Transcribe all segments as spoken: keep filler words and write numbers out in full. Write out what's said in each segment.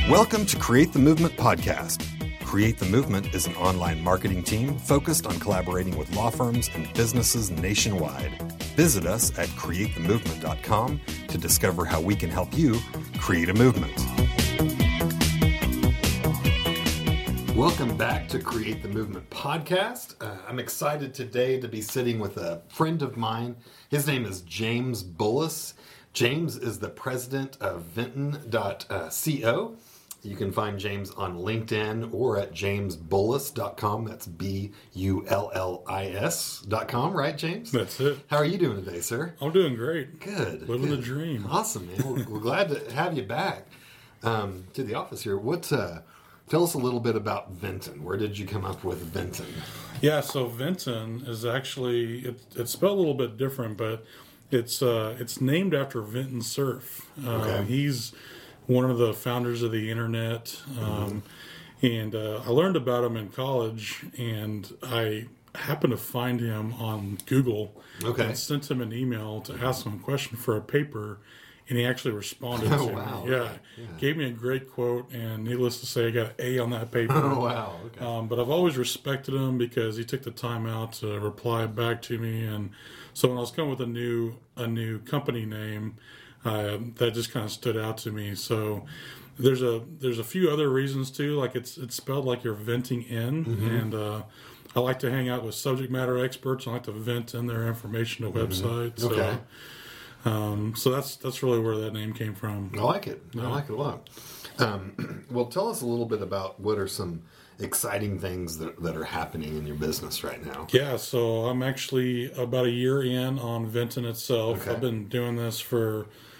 Welcome to Create the Movement podcast. Create the Movement is an online marketing team focused on collaborating with law firms and businesses nationwide. Visit us at create the movement dot com to discover how we can help you create a movement. Welcome back to Create the Movement podcast. Uh, I'm excited today to be sitting with a friend of mine. His name is James Bullis. James is the president of Vinton dot co. You can find James on LinkedIn or at james bullis dot com. That's B U L L I S dot com, right, James? That's it. How are you doing today, sir? I'm doing great. Good. Living good. the dream. Awesome, man. We're, we're glad to have you back um, to the office here. What? Uh, tell us a little bit about Vinton. Where did you come up with Vinton? Yeah, so Vinton is actually, it, it's spelled a little bit different, but it's uh, it's named after Vinton Cerf. Uh, Okay. He's one of the founders of the internet. Um, mm-hmm. And uh, I learned about him in college, and I happened to find him on Google. Okay. And sent him an email to ask him a question for a paper, and he actually responded Oh, to wow. me. Yeah. Yeah. Gave me a great quote, and needless to say, I got an A on that paper. Oh, wow. Okay. Um, but I've always respected him because he took the time out to reply back to me. And so when I was coming with a new a new company name, uh, that just kind of stood out to me. So there's a there's a few other reasons too. Like it's it's spelled like you're venting in, mm-hmm. and uh, I like to hang out with subject matter experts. I like to vent in their information to mm-hmm. websites. Okay. So, um, so that's that's really where that name came from. I like it. Yeah. I like it a lot. Um, well, tell us a little bit about what are some exciting things that, that are happening in your business right now. Yeah, so I'm actually about a year in on Vinton itself. Okay. I've been doing this for,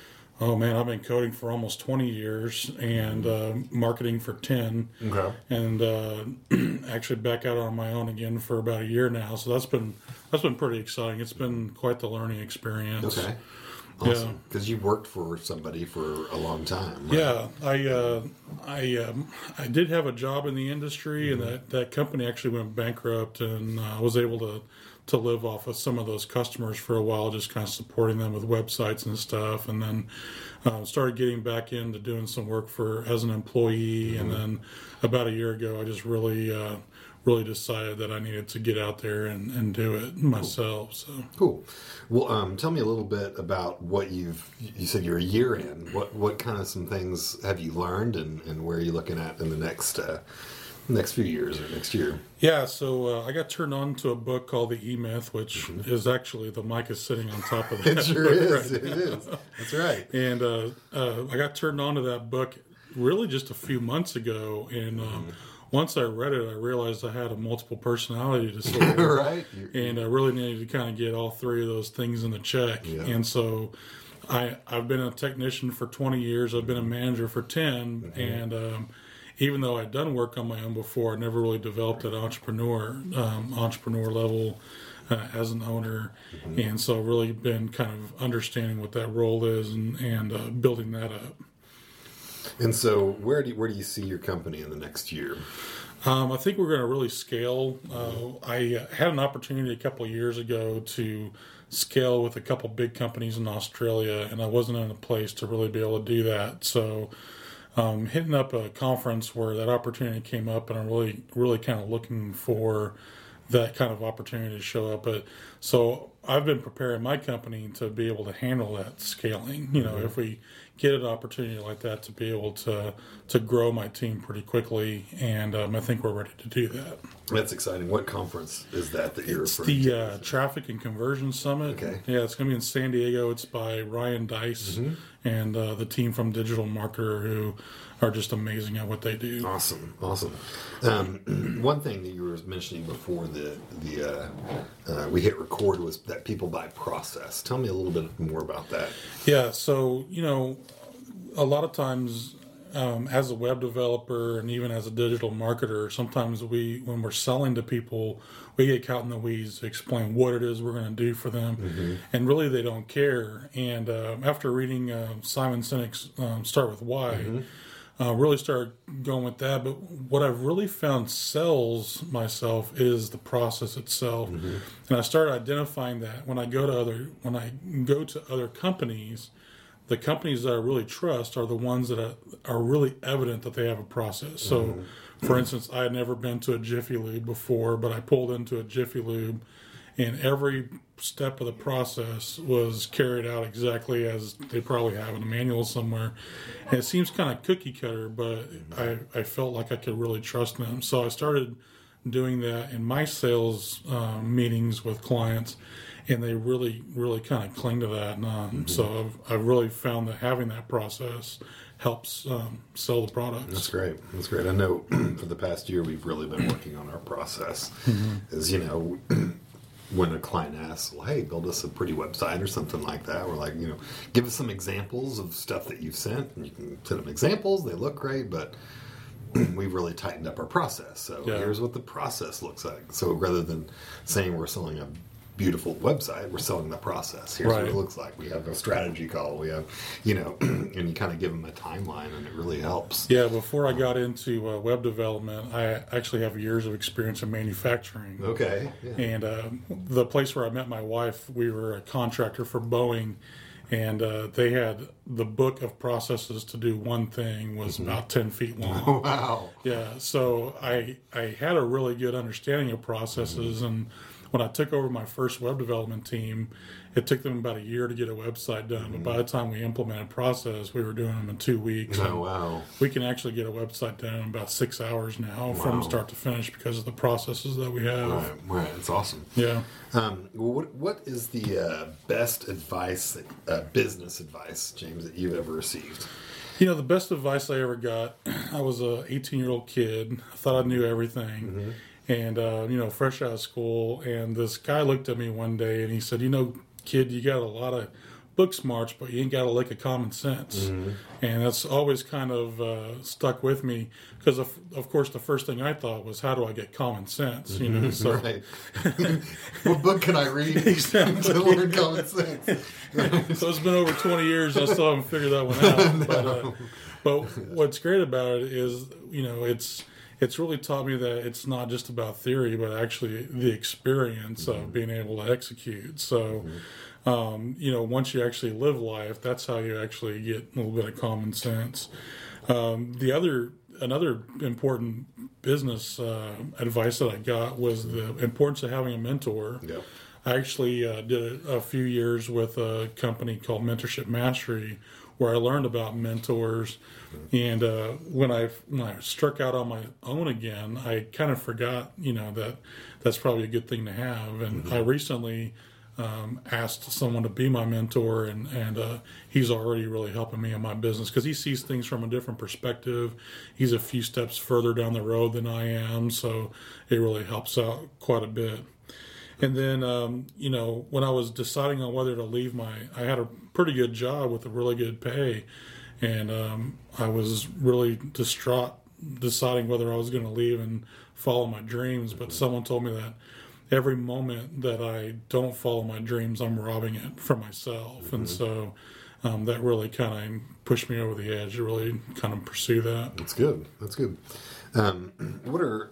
oh man, I've been coding for almost twenty years and uh, marketing for ten. Okay. And uh, actually back out on my own again for about a year now. So that's been that's been pretty exciting. It's been quite the learning experience. Okay. Awesome. Because you worked for somebody for a long time. Right? Yeah, I uh, I um, I did have a job in the industry, mm-hmm. and that, that company actually went bankrupt, and I uh, was able to to live off of some of those customers for a while, just kind of supporting them with websites and stuff, and then uh, started getting back into doing some work for as an employee, mm-hmm. and then about a year ago, I just really. Uh, really decided that I needed to get out there and, and do it myself. So cool. Well, um, tell me a little bit about what you've, you said you're a year in. What what kind of some things have you learned, and, and where are you looking at in the next uh, next few years or next year? Yeah, so uh, I got turned on to a book called The E-Myth, which mm-hmm. is actually, the mic is sitting on top of that. It sure book is. Right it now. is. That's right. And uh, uh, I got turned on to that book really just a few months ago, and um, mm-hmm. once I read it, I realized I had a multiple personality disorder. Right. And I really needed to kind of get all three of those things in the check. Yeah. And so I, I've been a technician for twenty years. I've been a manager for ten. Mm-hmm. And um, even though I'd done work on my own before, I never really developed at entrepreneur, um, entrepreneur level uh, as an owner. Mm-hmm. And so I've really been kind of understanding what that role is and, and uh, building that up. And so, where do you, where do you see your company in the next year? Um, I think we're going to really scale. Uh, I had an opportunity a couple of years ago to scale with a couple big companies in Australia, and I wasn't in a place to really be able to do that. So, um, hitting up a conference where that opportunity came up, and I'm really, really kind of looking for that kind of opportunity to show up. But so I've been preparing my company to be able to handle that scaling. You know, mm-hmm. if we get an opportunity like that, to be able to to grow my team pretty quickly, and um, I think we're ready to do that. That's exciting. What conference is that that you're it's referring the, to? Uh, Traffic and Conversion Summit. Okay. Yeah, it's going to be in San Diego. It's by Ryan Dice mm-hmm. and uh, the team from Digital Marketer, who are just amazing at what they do. Awesome, awesome. Um, one thing that you were mentioning before the the uh, uh, we hit record was that people buy process. Tell me a little bit more about that. Yeah, so you know, a lot of times um, as a web developer and even as a digital marketer, sometimes we, when we're selling to people, we get caught in the weeds to explain what it is we're going to do for them, mm-hmm. and really they don't care. And uh, after reading uh, Simon Sinek's um, Start With Why. Mm-hmm. Uh, really started going with that, but what I've really found sells myself is the process itself, mm-hmm. and I started identifying that when I go to other when I go to other companies, the companies that I really trust are the ones that are, are really evident that they have a process. So, mm-hmm. for instance, I had never been to a Jiffy Lube before, but I pulled into a Jiffy Lube, and every step of the process was carried out exactly as they probably have in a manual somewhere. And it seems kind of cookie cutter, but I, I felt like I could really trust them. So I started doing that in my sales uh, meetings with clients, and they really, really kind of cling to that. And um, mm-hmm. so I've, I've really found that having that process helps um, sell the products. That's great. That's great. I know for the past year we've really been working on our process. Mm-hmm. Is, you know, when a client asks, well, hey, build us a pretty website or something like that, we're like, you know, give us some examples of stuff that you've sent. And you can send them examples. They look great, but we've really tightened up our process. So yeah. here's what the process looks like. So rather than saying we're selling a beautiful website, we're selling the process. Here's right. what it looks like. We have a strategy call. We have, you know, and you kind of give them a timeline, and it really helps. Yeah, before I got into uh, web development, I actually have years of experience in manufacturing. Okay. Yeah. And uh, the place where I met my wife, we were a contractor for Boeing, and uh, they had the book of processes to do one thing was mm-hmm. about ten feet long. Oh, wow. Yeah, so I I had a really good understanding of processes, mm-hmm. and when I took over my first web development team, it took them about a year to get a website done. Mm-hmm. But by the time we implemented process, we were doing them in two weeks. Oh, wow. We can actually get a website done in about six hours now wow. from start to finish because of the processes that we have. Right, right. It's awesome. Yeah. Um, what What is the uh, best advice, uh, business advice, James, that you've ever received? You know, the best advice I ever got, I was a eighteen-year-old kid. I thought I knew everything. Mm-hmm. And, uh, you know, fresh out of school, and this guy looked at me one day and he said, you know, kid, you got a lot of book smarts, but you ain't got a lick of common sense. Mm-hmm. And that's always kind of uh, stuck with me because, of, of course, the first thing I thought was, how do I get common sense? You know, so right. What book can I read exactly. to learn common sense? So it's been over twenty years. I still haven't figured that one out. No. But, uh, but what's great about it is, you know, it's it's really taught me that it's not just about theory, but actually the experience mm-hmm. of being able to execute. So, mm-hmm. um, you know, once you actually live life, that's how you actually get a little bit of common sense. Um, the other, another important business uh, advice that I got was the importance of having a mentor. Yep. I actually uh, did a, a few years with a company called Mentorship Mastery, where I learned about mentors. And uh, when I when I struck out on my own again, I kind of forgot, you know, that that's probably a good thing to have. And mm-hmm. I recently um, asked someone to be my mentor, and and uh, he's already really helping me in my business because he sees things from a different perspective. He's a few steps further down the road than I am, so it really helps out quite a bit. And then, um, you know, when I was deciding on whether to leave my, I had a pretty good job with a really good pay, and um, I was really distraught deciding whether I was going to leave and follow my dreams. But someone told me that every moment that I don't follow my dreams, I'm robbing it from myself. Mm-hmm. And so um, that really kind of pushed me over the edge to really kind of pursue that. That's good. That's good. Um, what are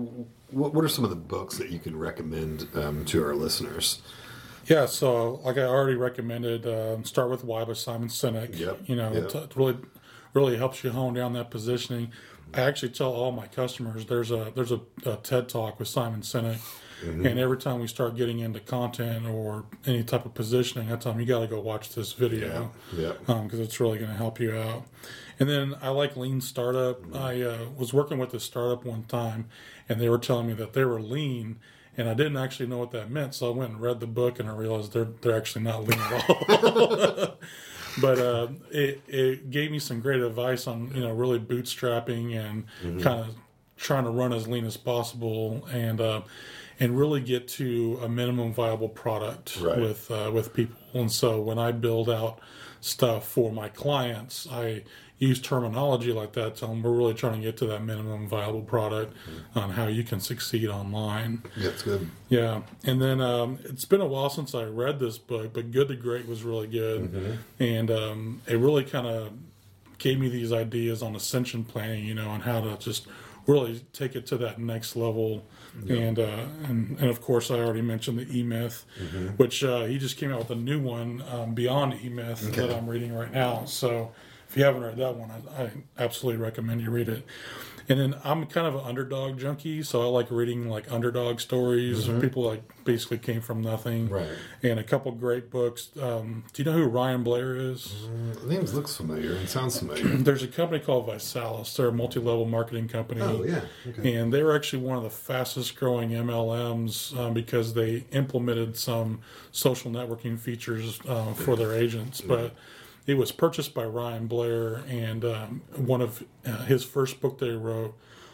what what are some of the books that you can recommend um, to our listeners? Yeah, so like I already recommended, uh, Start With Why by Simon Sinek. Yep. You know, yep. it really really helps you hone down that positioning. I actually tell all my customers there's a there's a, a TED Talk with Simon Sinek, mm-hmm. and every time we start getting into content or any type of positioning, I tell them you got to go watch this video, yeah, because yeah. um, it's really going to help you out. And then I like Lean Startup. Mm-hmm. I uh, was working with a startup one time, and they were telling me that they were lean. And I didn't actually know what that meant, so I went and read the book, and I realized they're they're actually not lean at all. But uh, it it gave me some great advice on, you know, really bootstrapping and mm-hmm. kind of trying to run as lean as possible, and uh, and really get to a minimum viable product right. with uh, with people. And so when I build out stuff for my clients, I use terminology like that, tell them we're really trying to get to that minimum viable product mm-hmm. on how you can succeed online. Yeah, that's good. Yeah. And then um, it's been a while since I read this book, but Good to Great was really good. Mm-hmm. And um, it really kind of gave me these ideas on ascension planning, you know, on how to just really take it to that next level. Yep. And, uh, and and of course, I already mentioned the E-Myth, mm-hmm. which uh, he just came out with a new one, um, Beyond E-Myth, okay. that I'm reading right now. So if you haven't read that one, I, I absolutely recommend you read it. And then I'm kind of an underdog junkie, so I like reading like underdog stories mm-hmm. of people like basically came from nothing. Right. And a couple great books. Um, do you know who Ryan Blair is? Mm, the name looks familiar and sounds familiar. There's a company called Visalis. They're a multi-level marketing company. Oh, yeah. Okay. And they were actually one of the fastest growing M L Ms um, because they implemented some social networking features uh, for their agents. But yeah. It was purchased by Ryan Blair, and um, one of uh, his first book that he wrote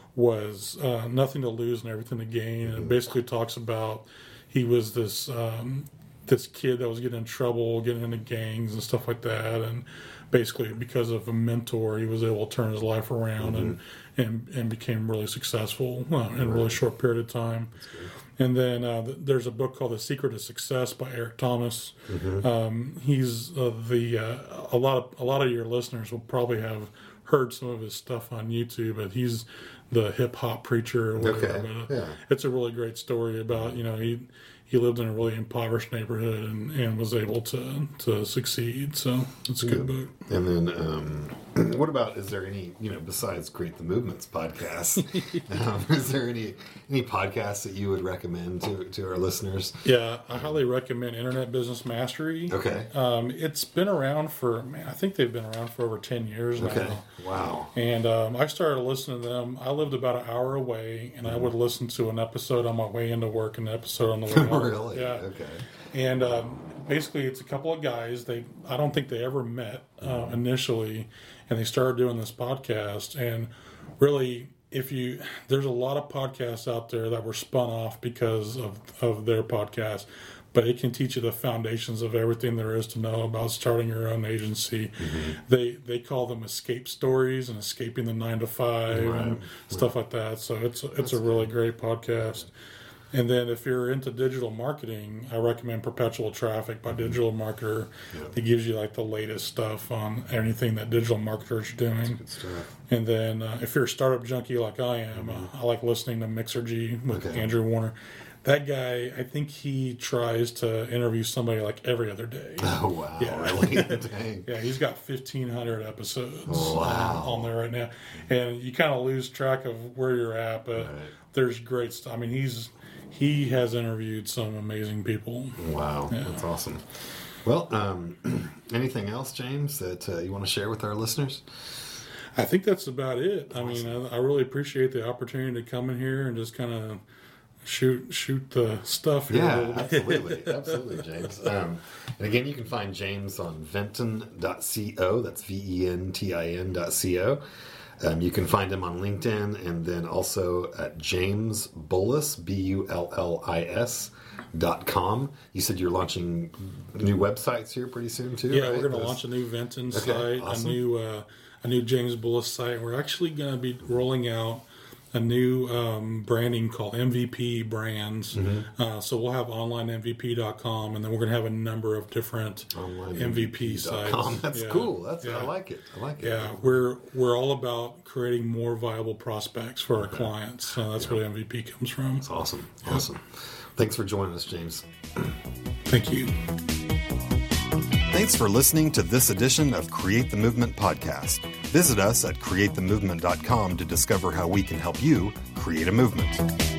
was uh, Nothing to Lose and Everything to Gain, and it basically talks about he was this um, this kid that was getting in trouble, getting into gangs and stuff like that, and basically because of a mentor, he was able to turn his life around mm-hmm. and, and and became really successful uh, in a really short period of time. And then uh, there's a book called The Secret of Success by Eric Thomas. Mm-hmm. Um, he's uh, the uh, a lot of a lot of your listeners will probably have heard some of his stuff on YouTube, but he's the hip hop preacher or whatever. Okay. But, uh, yeah. It's a really great story about, you know, he he lived in a really impoverished neighborhood and, and was able to to succeed. So it's a good yeah. book. And then, um, what about, is there any, you know, besides Create the Movements podcast, um, is there any any podcasts that you would recommend to, to our listeners? Yeah, I highly recommend Internet Business Mastery. Okay. Um, it's been around for, man, I think they've been around for over ten years now. Okay. Wow. And um, I started listening to them. I lived about an hour away, and I would listen to an episode on my way into work and an episode on the way home. Really? Yeah. Okay. And um, basically, it's a couple of guys. They, I don't think they ever met uh, initially, and they started doing this podcast. And really, if you, there's a lot of podcasts out there that were spun off because of of their podcast, but it can teach you the foundations of everything there is to know about starting your own agency. Mm-hmm. They they call them escape stories and escaping the nine to five right. and right. stuff like that. So it's it's That's a really great podcast. And then if you're into digital marketing, I recommend Perpetual Traffic by Digital Marketer. Yeah. It gives you like the latest stuff on anything that digital marketers are doing. Good stuff. And then uh, if you're a startup junkie like I am, mm-hmm. uh, I like listening to Mixergy with okay. Andrew Warner. That guy, I think he tries to interview somebody like every other day. Oh, wow. Yeah, really? Dang. Yeah, he's got fifteen hundred episodes oh, wow. on, on there right now. And you kind of lose track of where you're at, but right. there's great stuff. I mean, he's he has interviewed some amazing people. Wow, yeah. That's awesome. Well, um, anything else, James, that uh, you want to share with our listeners? I think that's about it. Awesome. I mean, I, I really appreciate the opportunity to come in here and just kind of shoot shoot the stuff here. Yeah, absolutely. Absolutely, James. Um, and again, you can find James on venton dot co. That's V E N T I N dot C O. Um, you can find him on LinkedIn and then also at James Bullis, B U L L I S, dot com. You said you're launching new websites here pretty soon, too, Yeah, right? we're going to Those... launch a new Venton okay, site, awesome. a new uh, a new James Bullis site. We're actually going to be rolling out a new um, branding called M V P Brands. Mm-hmm. Uh, so we'll have online M V P dot com, and then we're going to have a number of different online M V P sites. That's yeah. cool. That's yeah. I like it. I like it. Yeah, we're we're all about creating more viable prospects for our okay. clients. So that's yeah. where M V P comes from. That's awesome. Yeah. Awesome. Thanks for joining us, James. Thank you. Thanks for listening to this edition of Create the Movement podcast. Visit us at create the movement dot com to discover how we can help you create a movement.